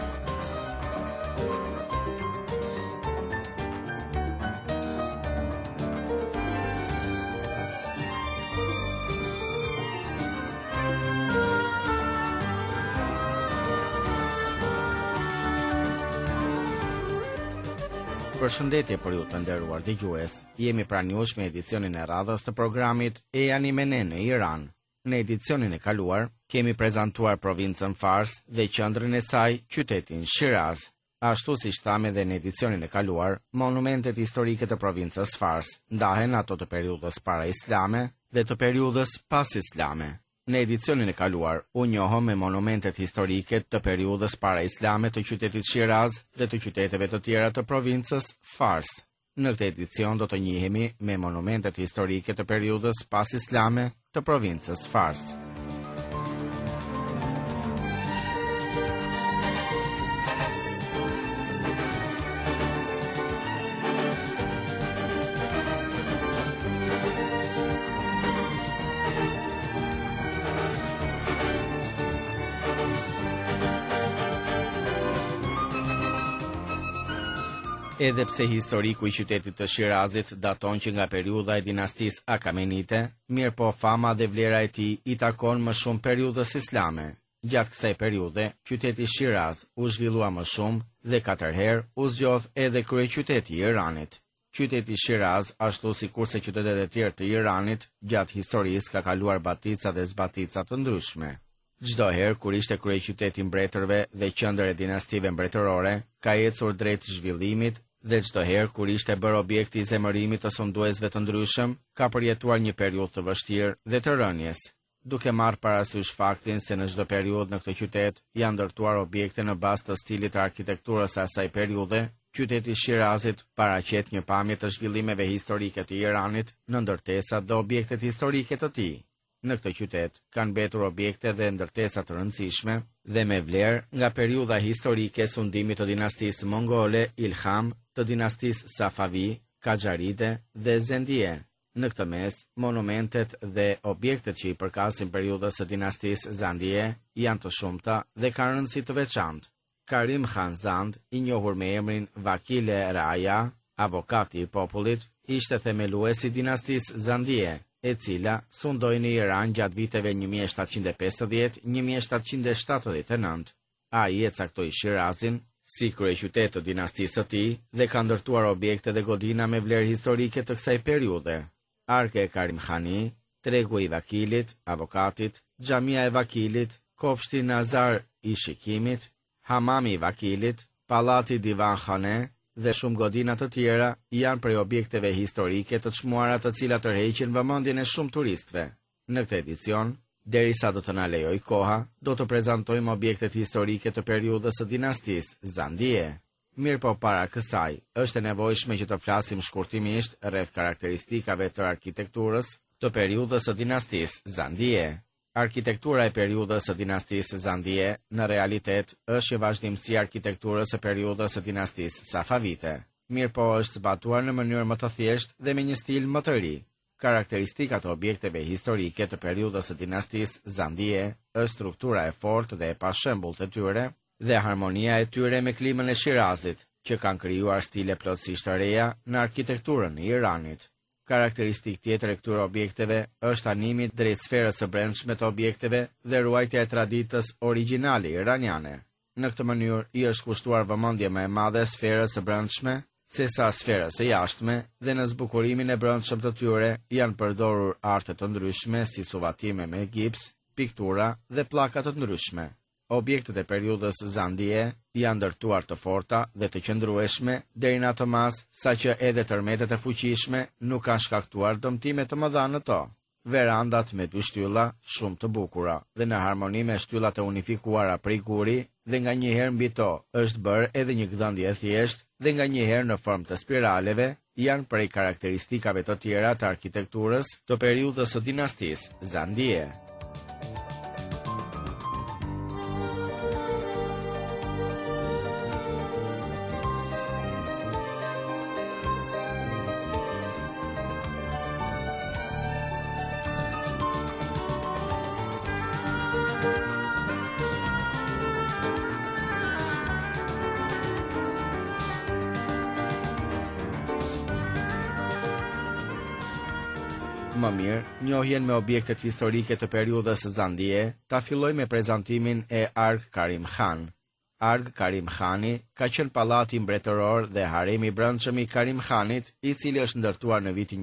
Përshëndetje për ju të nderuar dëgjues. Jemi pranë jush me edicionin e radhës të programit E janë me ne në Iran. Në edicionin e kaluar kemi prezantuar provincën Fars dhe qendrën e saj, qytetin Shiraz. Ashtu siç thamë edhe në edicionin e kaluar, monumentet historike të provincës Fars ndahen ato të periudhës para-islame dhe të periudhës pas-islame. Në edicionin e kaluar u njohëm me monumentet historike të periudhës para-islame të qytetit Shiraz dhe të qyteteve të tjera të provincës Fars. Në këtë edicion do të njihemi me monumentet historike të periudhës pas-islame të provincës Fars. Edhe pse historiku i qytetit të Shirazit daton që nga periudha e dinastisë Akamenite, mirë po fama dhe vlera e tij i takon më shumë periudhës islame. Gjatë kësaj periudhe, qyteti Shiraz u zhvillua më shumë dhe 4 herë u zgjodh edhe kryeqyteti i Iranit. Qyteti Shiraz, ashtu si kurse qytetet e tjerë të Iranit, gjatë historisë ka kaluar batica dhe zbatica të ndryshme. Çdo herë kur ishte kryeqyteti i mbretërve dhe qendër e dinastive mbretërore, ka ecur drejt zhvillimit dhe çdo herë kur ishte bërë objekti i zemërimit të sunduesve të ndryshëm, ka përjetuar një periudhë të vështirë dhe të rënjes. Duke marrë parasysh faktin se në çdo periudhë në këtë qytet janë ndërtuar objekte në bazë të stilit të arkitekturës së asaj periudhe, qyteti i Shirazit paraqet një pamje të zhvillimeve historike të Iranit në ndërtesat dhe objektet historike të tij. Në këtë qytet kanë mbetur objekte dhe ndërtesa të rëndësishme dhe me vlerë nga periudha historike e sundimit të dinastisë mongole, Ilham, të dinastisë Safavi, Kaxharide dhe Zendije. Në këtë mes, monumentet dhe objektet që i përkasin periudhës së dinastisë Zandije janë të shumta dhe kanë rëndësi të veçantë. Karim Khan Zand, i njohur me emrin Vakile Raja, avokati i popullit, ishte themeluesi dinastisë Zandije, e cila sundoi në Iran gjatë viteve 1750-1779. Ai e caktoi Shirazin si kryeqytet të dinastisë së tij dhe ka ndërtuar objekte dhe godina me vlerë historike të kësaj periudhe. Arke e Karim Khani, tregu i Vakilit, avokatit, xhamia e Vakilit, kopshti Nazar i Shikimit, hamami i Vakilit, pallati Divan Khane dhe shumë godina të tjera janë prej objekteve historike të çmuara të cilat tërheqin vëmendjen e shumë turistëve. Në këtë edicion, derisa do të na lejoj koha, do të prezantojmë objektet historike të periudhës së dinastisë Zandije. Mirë po para kësaj, është e nevojshme që të flasim shkurtimisht rreth karakteristikave të arkitekturës të periudhës së dinastisë Zandije. Arkitektura e periudhës së dinastisë Zandije në realitet është një vazhdimsi e arkitekturës së periudhës së dinastisë Safavite. Mirë po është zbatuar në mënyrë më të thjeshtë dhe me një stil më të ri. Karakteristikat e objekteve historike të periudhës së dinastisë Zandije është struktura e fortë dhe e pashembullt e tyre dhe harmonia e tyre me klimën e Shirazit, që kanë krijuar stile plotësisht të reja në arkitekturën e Iranit. Karakteristik tjetër e këtyre objekteve është animi drejt sferës së brendshme të objekteve dhe ruajtja e traditës origjinale iraniane. Në këtë mënyrë i është kushtuar vëmendje më e madhe sferës së brendshme sesa sferës së jashtme dhe në zbukurimin e brendshëm të tyre janë përdorur arte të ndryshme si suvatime me gips, piktura dhe pllaka të ndryshme. Objektet e periudhës Zandije janë ndërtuar të forta dhe të qëndrueshme deri në atë mas saqë edhe tërmetet e fuqishme nuk kanë shkaktuar dëmtime të mëdha në to. Verandat me 2 shtylla shumë të bukura dhe në harmoni me shtyllat e unifikuara prej guri dhe nganjëherë mbi to është bërë edhe një gdhëndje e thjeshtë dhe nganjëherë në formë të spiraleve janë prej karakteristikave të tjera të arkitekturës të periudhës së dinastisë Zandije. Më mirë, njohjen me objektet historike të periudhës Zandije, ta filloj me prezantimin e Arg Karim Khan. Arg Karim Khani ka qenë pallati mbretëror dhe haremi i brendshëm i Karim Khanit, i cili është ndërtuar në vitin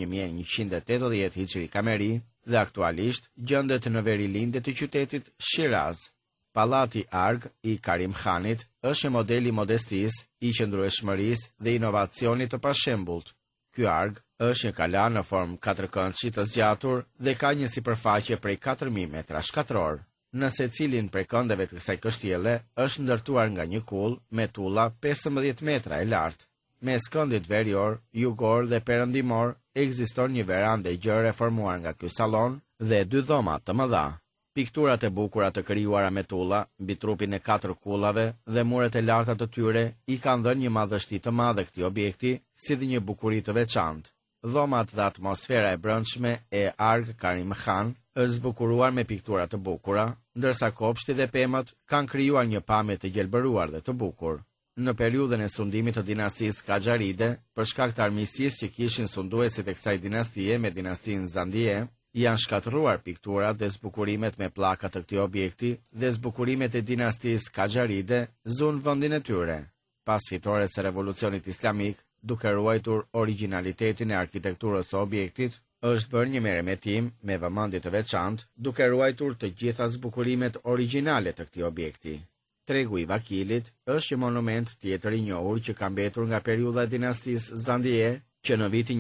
1180 Hijri Kameri dhe aktualisht gjendet në verilindje të qytetit Shiraz. Pallati Arg i Karim Khanit është një model i modestisë, i qëndrueshmërisë dhe inovacionit të pashembullt. Ky arg është një kala në formë katërkëndshi të zgjatur dhe ka një sipërfaqe prej 4000 metra shkatror. Në secilin prej këndeve të kësaj kështjelle është ndërtuar nga një kull me tulla 15 metra e lartë. Mes këndit verior, jugor dhe perëndimor ekziston një verandë e gjerë e formuar nga ky sallon dhe 2 dhoma të mëdha. Pikturat e bukura të krijuara me tulla mbi trupin e 4 kullave dhe muret e larta të tyre i kanë dhënë një madhështi të madhe këtij objekti, si dhe një bukuri të veçantë. Dhomat dhe atmosfera e brendshme e Arg Karim Khan është zbukuruar me piktura të bukura, ndërsa kopshti dhe pemët kanë krijuar një pamje të gjelbëruar dhe të bukur. Në periudhën e sundimit të dinastisë Kaxharide, për shkak të armiqësisë që kishin sunduesit e kësaj dinastie me dinastinë Zandije, janë shkatëruar pikturat dhe zbukurimet me pllaka të këtij objekti dhe zbukurimet e dinastisë Kaxharide zunë vendin e tyre. Pas fitores së revolucionit islamik, duke ruajtur origjinalitetin e arkitekturës së objektit, është bërë një merremetim me vëmendje të veçantë, duke ruajtur të gjitha zbukurimet origjinale të këtij objekti. Tregu i Vakilit është një monument tjetër i njohur që ka mbetur nga periudha e dinastisë Zandije, që në vitin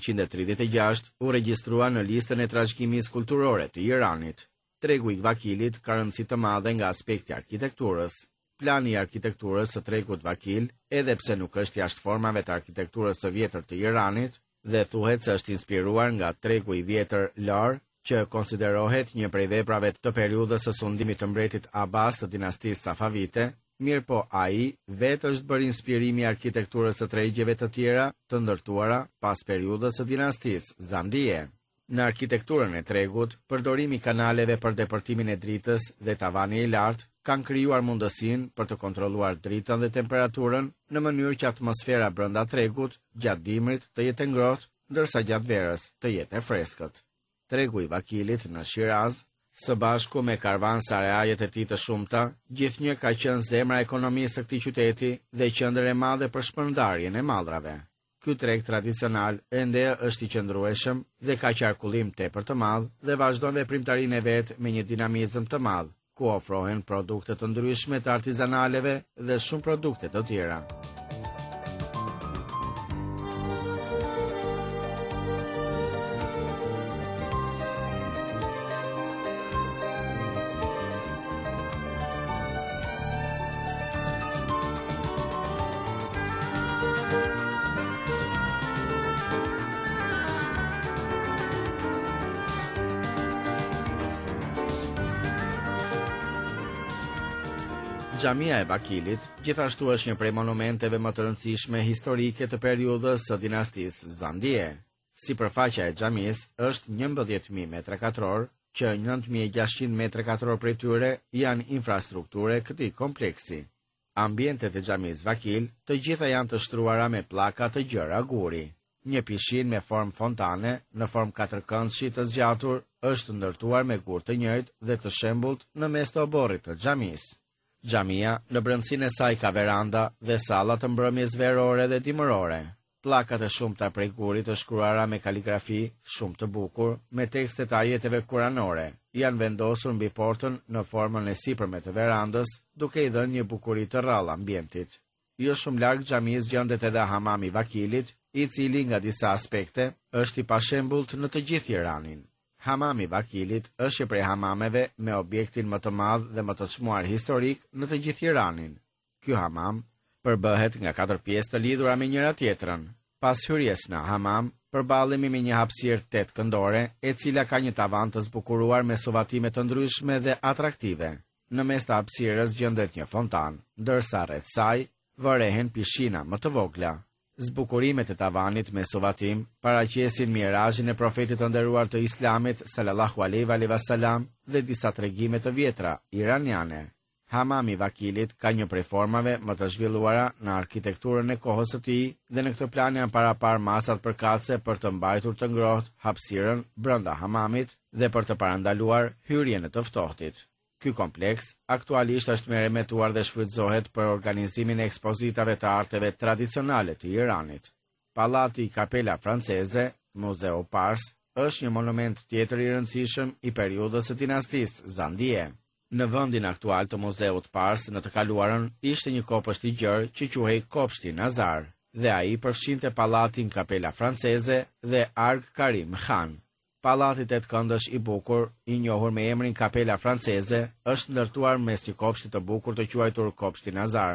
1936 u regjistrua në listën e trashëgimisë kulturore të Iranit. Tregu i Vakilit ka rëndësi të madhe nga aspekti i arkitekturës. Plani i arkitekturës së tregut Vakil, edhe pse nuk është jashtë formave të arkitekturës së vjetër të Iranit, dhe thuhet se është inspiruar nga tregu i vjetër Lar, që konsiderohet një prej veprave të periudhës së sundimit të mbretit Abbas të dinastisë Safavite, mirë po ai vetë është bërë inspirimi i arkitekturës së tregjeve të tjera të ndërtuara pas periudhës së dinastisë Zandije. Në arkitekturën e tregut, përdorimi i kanaleve për depërtimin e dritës dhe tavani i lartë kanë krijuar mundësinë për të kontrolluar dritën dhe temperaturën në mënyrë që atmosfera brenda tregut gjatë dimrit të jetë ngrohtë, ndërsa gjatë verës të jetë e freskët. Tregu i Vakilit në Shiraz, së bashku me karavansarajet e tij të shumta, gjithnjë ka qenë zemra e ekonomisë së këtij qyteti dhe qendër e madhe për shpërndarjen e mallrave. Ky treg tradicional ende është i qëndrueshëm dhe ka qarkullim tepër të madh dhe vazhdon veprimtarinë e vet me një dinamizëm të madh, ku ofrohen produkte të ndryshme të artizanaleve dhe shumë produkte të tjera. Xhamia e Vakilit gjithashtu është një prej monumenteve më të rëndësishme historike të periudhës së dinastisë Zandije. Sipërfaqja e xhamisë është 11.000 metra katror, që 9.600 metra katror prej tyre janë infrastrukture këtij kompleksi. Ambientet e xhamisë Vakil të gjitha janë të shtruara me pllaka të gjëra guri. Një pishin me formë fontane në formë katërkëndshi të zgjatur është ndërtuar me gur të njëjtë dhe të shembullt në mes të oborrit të xhamisë. Xhamia në brendësinë e saj ka veranda dhe salla të mbrëmjes verore dhe dimërore. Pllakat e shumta prej gurit të shkruara me kaligrafi shumë të bukur, me tekste të ajeteve kuranore, janë vendosur mbi portën në formën e sipërme të verandës, duke i dhënë një bukuri të rrallë ambientit. Jo shumë larg xhamisë gjendet edhe hamami i Vakilit, i cili nga disa aspekte është i pashembullt në të gjithë Iranin. Hamami i Vakilit është prej hamameve me objektin më të madh dhe më të çmuar historik në të gjithë Iranin. Ky hamam përbëhet nga 4 pjesë të lidhura me njëra tjetrën. Pas hyrjes në hamam, përballemi me një hapësirë 8 këndore, e cila ka një tavan të zbukuruar me suvatime të ndryshme dhe atraktive. Në mes të hapësirës gjendet një fontan, ndërsa rreth saj vërehen pishina më të vogla. Zbukurimet e tavanit me suvatim paraqesin mirazhin e profetit të nderuar të Islamit sallallahu alaihi wasallam dhe disa tregime të vjetra iraniane. Hamami i Vakilit ka një prej formave më të zhvilluara në arkitekturën e kohës së tij dhe në këtë plan janë parapar masat përkatëse për të mbajtur të ngrohtë hapësirën brenda hamamit dhe për të parandaluar hyrjen e të ftohtit. Ky kompleks aktualisht është me remetuar dhe shfrytëzohet për organizimin e ekspozitave të arteve tradicionale të Iranit. Pallati Kapela Franceze, Muzeu Pars, është një monument tjetër i rëndësishëm i periudhës së dinastisë Zandije. Në vendin aktual të Muzeut Pars në të kaluarën ishte një kopësht i gjerë që quhej Kopshti Nazar, dhe ai përfshinte pallatin Kapela Franceze dhe Arg Karim Khan. Pallati 8 këndësh i bukur, i njohur me emrin Kapela Franceze, është ndërtuar mes një kopshti të bukur të quajtur Kopshti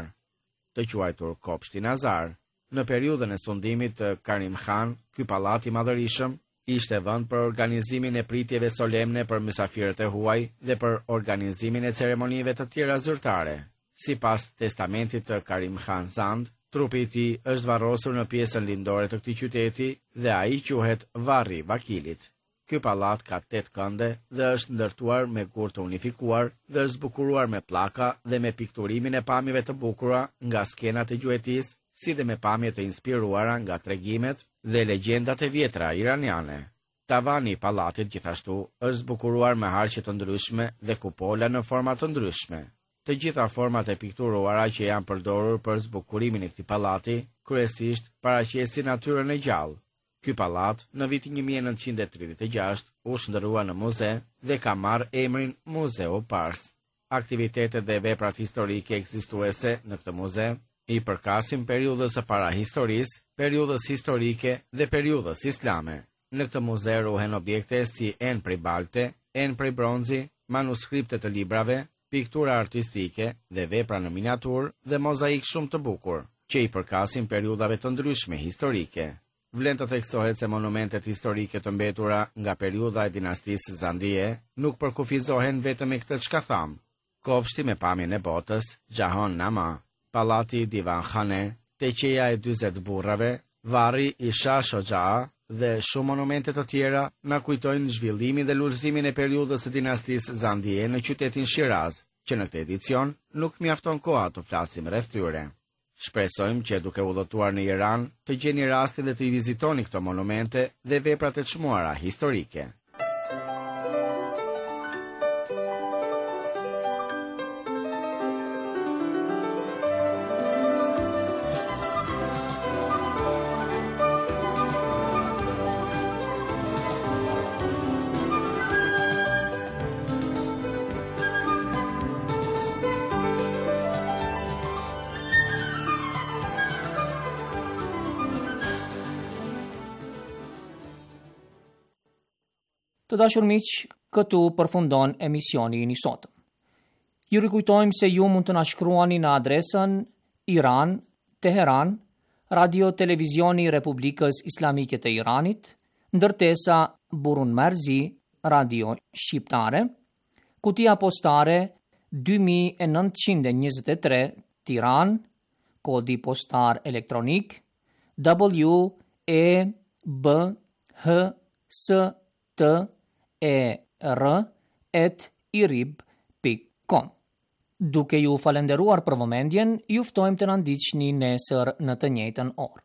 Nazar. Në periudhën e sundimit të Karim Khan, ky pallat i madhërisëm ishte vend për organizimin e pritjeve solemne për mysafirët e huaj dhe për organizimin e ceremonive të tjera zyrtare. Sipas testamentit të Karim Khan Zand, trupi i tij është varrosur në pjesën lindore të këtij qyteti dhe ai quhet Varri i Vakilit. Ky pallat ka 8 kënde dhe është ndërtuar me gur të unifikuar dhe është zbukuruar me pllaka dhe me pikturimin e pamjeve të bukura nga skenat e gjuetisë, si dhe me pamje të inspiruara nga tregimet dhe legjendat e vjetra iraniane. Tavani i pallatit gjithashtu është zbukuruar me harqe të ndryshme dhe kupola në forma të ndryshme. Të gjitha format e pikturuara që janë përdorur për zbukurimin e këtij pallati kryesisht paraqesin natyrën e gjallë. Ky pallat në vitin 1936 u shndërrua në muze dhe ka marrë emrin Muzeu Pars. Aktivitetet dhe veprat historike ekzistuese në këtë muze i përkasin periudhës së parahistorisë, periudhës historike dhe periudhës islame. Në këtë muze ruhen objekte si enë prej balte, enë prej bronzi, manuskripte të librave, piktura artistike dhe vepra në miniaturë dhe mozaik shumë të bukur, që i përkasin periudhave të ndryshme historike. vlen të theksohet se monumentet historike të mbetura nga periudha e dinastisë Zandije nuk përkufizohen vetëm me këtë çka tham. Kopshti me pamjen e botës, Jahan Nama, Pallati Divan Khane, Teqeja e 40 burrave, Varri i Shah Shoja dhe shumë monumente të tjera na kujtojnë zhvillimin dhe lullëzimin e periudhës së dinastisë Zandije në qytetin Shiraz, që në këtë edicion nuk mjafton koha të flasim rreth tyre. Shpresojmë që duke udhëtuar në Iran të gjeni rastin dhe të i vizitoni këto monumente dhe veprat e çmuara historike. Të dashur miq, këtu përfundon emisioni i sotëm. Ju rikujtojmë se ju mund të na shkruani në adresën Iran, Teheran, Radio Televizioni i Republikës Islamike të Iranit, ndërtesa Burun Merzi, Radio Shqiptare, kutia postare 2923 Tiran, kodi postar elektronik WEBHSTER@irib.com. Duke ju falenderuar për vëmendjen, ju ftojmë të na ndiqni nesër në të njëjtën orë.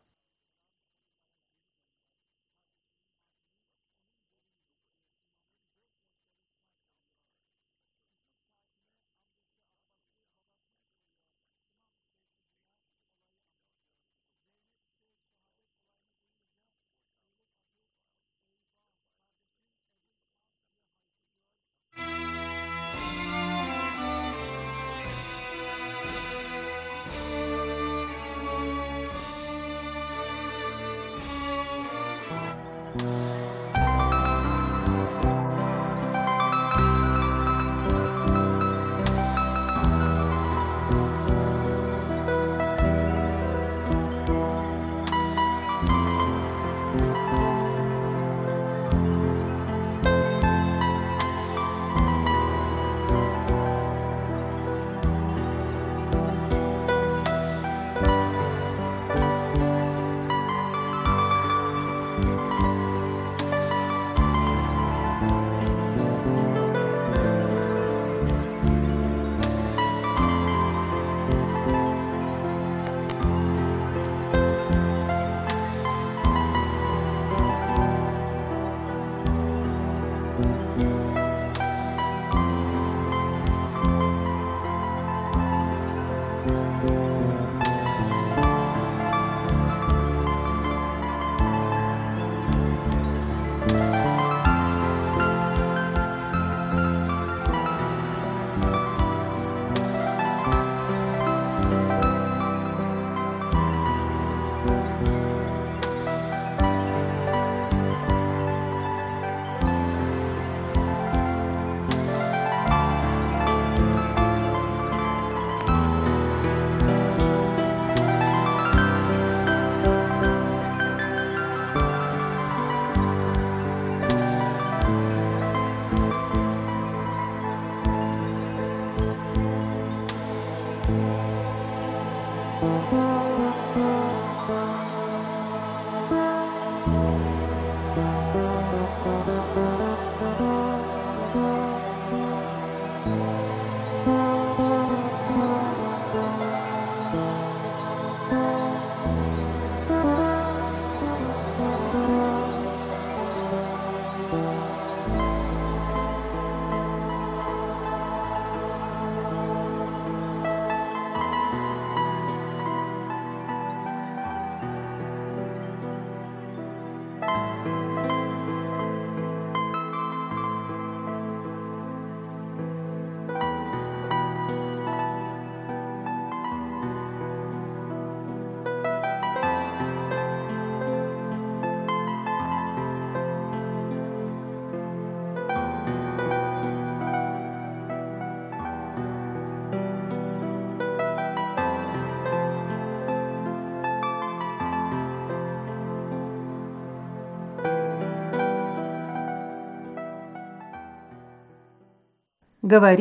Говори